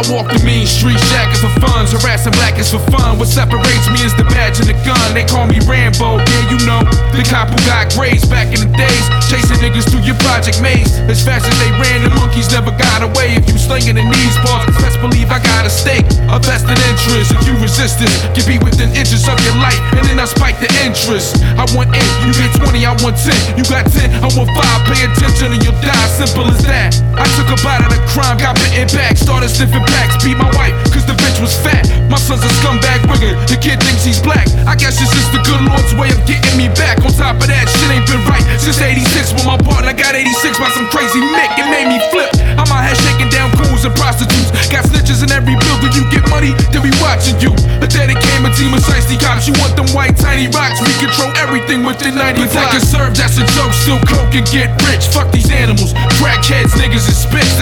walk the mean streets, jacking for funds, harassing blackers for fun. What separates me is the badge and the gun. They call me Rambo, yeah, you know, the cop who got grades back in the days, chasing niggas through your project maze. As fast as they ran, the monkeys never got away. If you slinging in these bars, best believe I got a stake, a vested interest. If you resist it, you be within inches of your life, and then I spike the interest. I want 8, you get 20, I want 10. You got 10, I want 5. Pay attention or you'll die, simple as that. I took a bite of the crime, got bitten back, started sniffing packs, beat my wife, cause the bitch was fat. My son's a scumbag rigger, the kid thinks he's black. I guess it's just the good Lord's way of getting me back. On top of that, shit ain't been right since 86. When my partner got 86 by some crazy Mick, it made me flip. I'm out here shaking down coons and prostitutes. Got snitches in every building, you get money, they be watching you. A dedicated team of shiesty cops, you want them white tiny rocks. We control everything within 90 blocks. Serve, that's a joke, still coke and get rich. Fuck these animals, crackheads, niggas and spits.